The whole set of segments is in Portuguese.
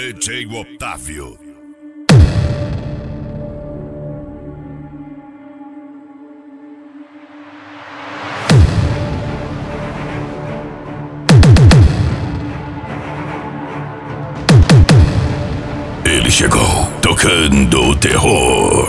DJ Otávio. Ele chegou, tocando o terror.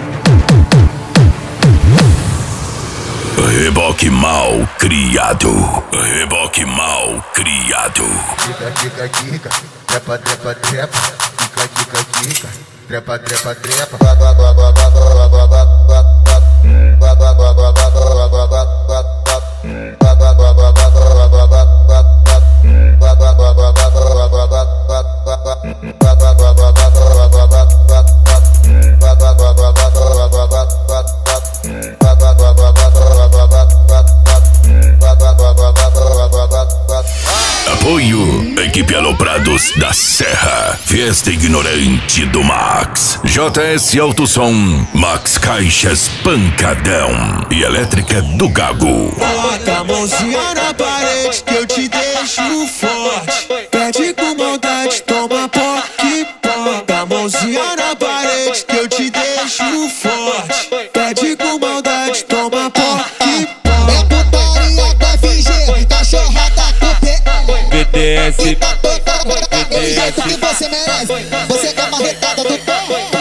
Reboque mal criado. Reboque mal criado. Quica, quica, quica, trepa, trepa, trepa. Quica, quica, quica, trepa, trepa, trepa. Apoio, equipe Aloprados da Serra, Fiesta Ignorante do Max, JS Autosom, Max Caixas Pancadão e Elétrica do Gago. Bota a mãozinha na parede que eu te deixo forte. Pede com maldade, toma poque. Bota a mãozinha na parede que eu te deixo forte. Pede com maldade, toma poque. É putaria da FG, cachorrada do P. BTS, Do jeito que você merece. Você quer marretada do pé.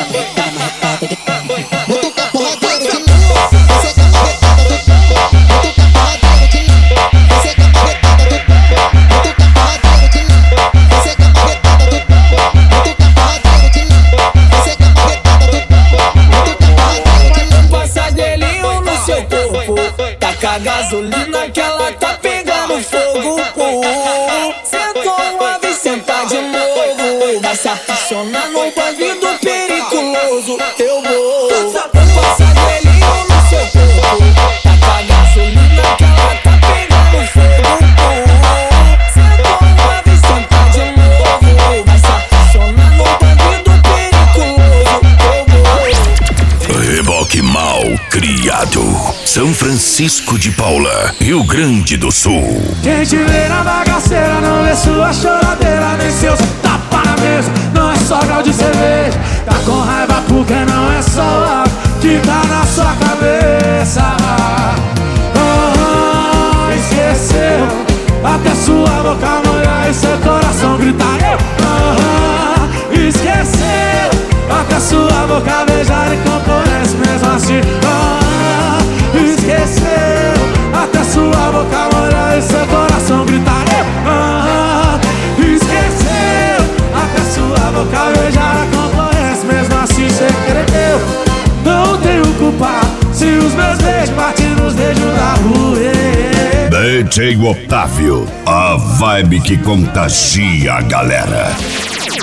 Muito caporradeiro de lua. Você quer marretada do pé. Muito caporradeiro de lua. Você quer marretada do pé. Muito caporradeiro de lua. Você quer marretada do pé. Muito caporradeiro de lua. Você quer marretada do pé. Muito caporradeiro de lua. passa gelinho no seu corpo. Taca gasolina que ela tá pegando fogo. Sentou uma vez, senta de novo. Vai se aficionar no bandido periculoso. Eu vou passar gelinho no seu corpo. Taca gasolina que ela tá pegando fogo. Sentou uma vez, senta de novo. Vai se aficionar no bandido periculoso. Eu vou. Reboque mal criado. São Francisco de Paula, Rio Grande do Sul. Quem te vê na bagaceira não vê sua choradeira, nem seus tapa na mesa. Não é só grau de cerveja. Tá com raiva porque não é só álcool que tá na sua cabeça. Esqueceu até sua boca molhar e seu coração gritar. Esqueceu até sua boca beijar e componente mesmo assim. Esqueceu até sua boca molhar e seu coração gritar. Esqueceu até sua boca beijar a companhia, mesmo assim cê credeu. Não tenho culpa se os meus beijos batem nos dedos da rua. DJ Otávio, a vibe que contagia a galera.